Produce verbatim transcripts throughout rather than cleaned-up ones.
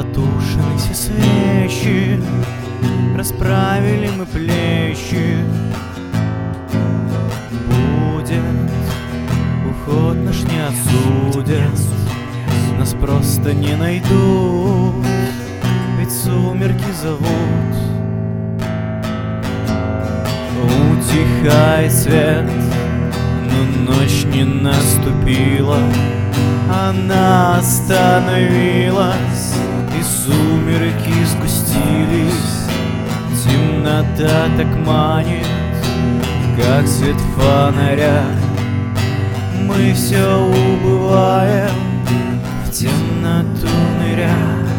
Потушены все свечи, расправили мы плечи. Будет уход наш, не осудят, нас просто не найдут, ведь сумерки зовут. Утихает свет, но ночь не наступила, она остановилась, и сумерки сгустились. Темнота так манит, как свет фонаря. Мы все убываем, в темноту ныря.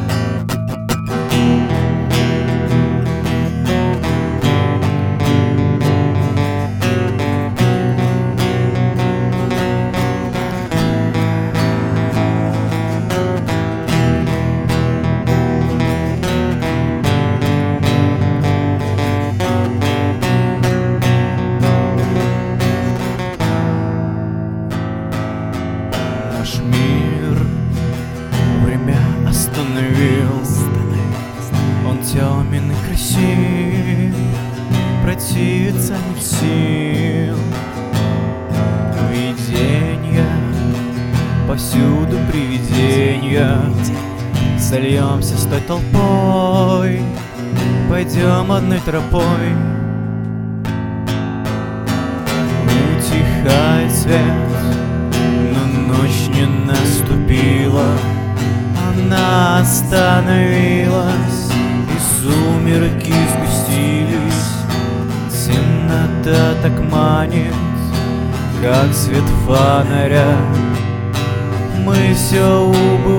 Наш мир время остановил, он темен и красив, противиться нет сил. Виденья, повсюду привиденья, сольемся с той толпой, пойдем одной тропой. Утихает свет, ночь не наступила, она остановилась, и сумерки сгустились. Темнота так манит, как свет фонаря. Мы все убываем,